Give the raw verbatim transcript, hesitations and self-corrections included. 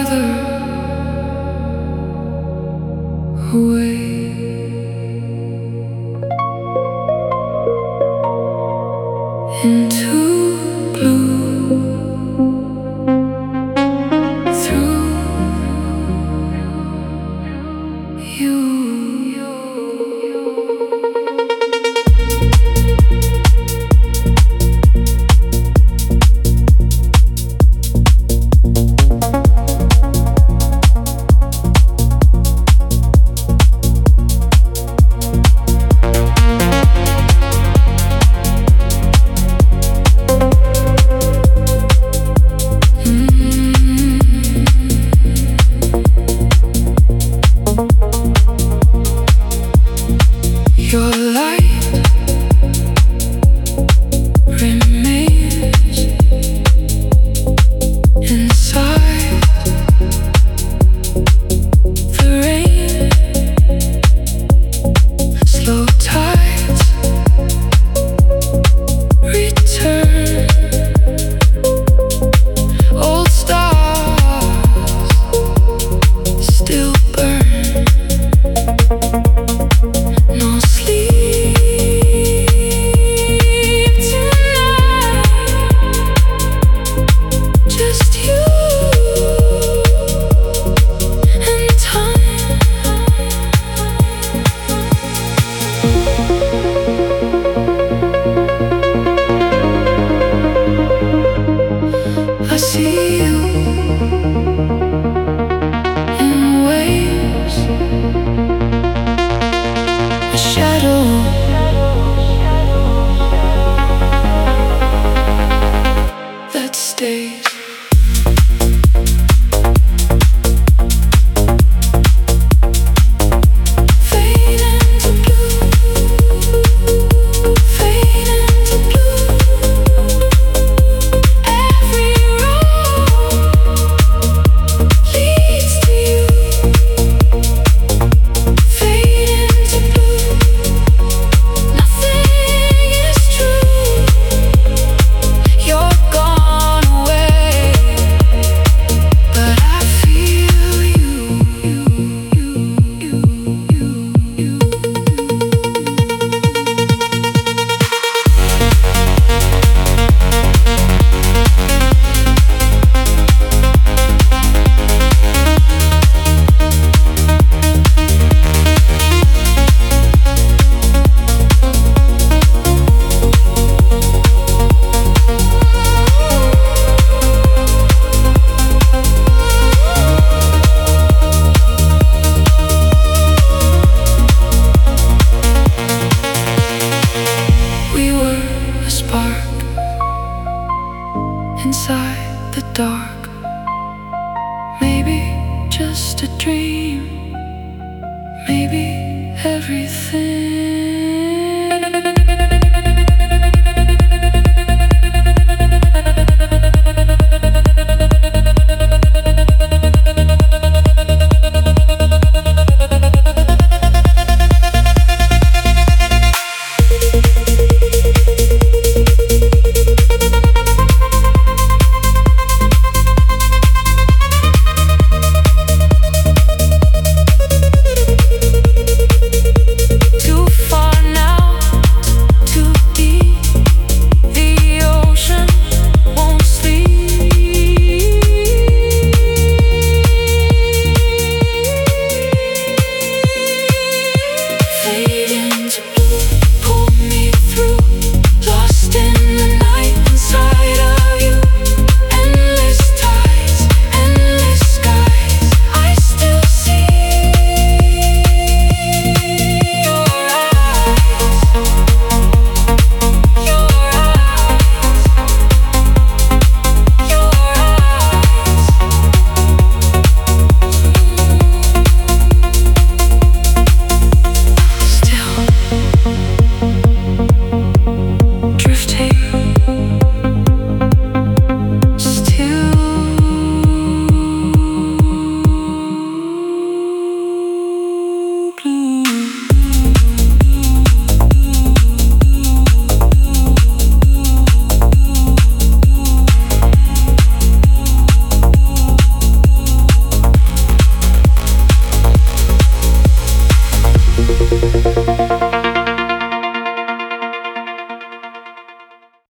farther away. Into blue, through you. Your light remains inside the rain. Slow tides return. Old stars still burn. No sleep tonight, just you and time. I see you in waves, a shadow that stays. Fade into blue, fade into blue. Every road leads to you. Fade into blue. Nothing is true. You're gone away, but I feel you, you, you, you, you, you. We were a spark inside the dark. Maybe just a dream. Maybe everything.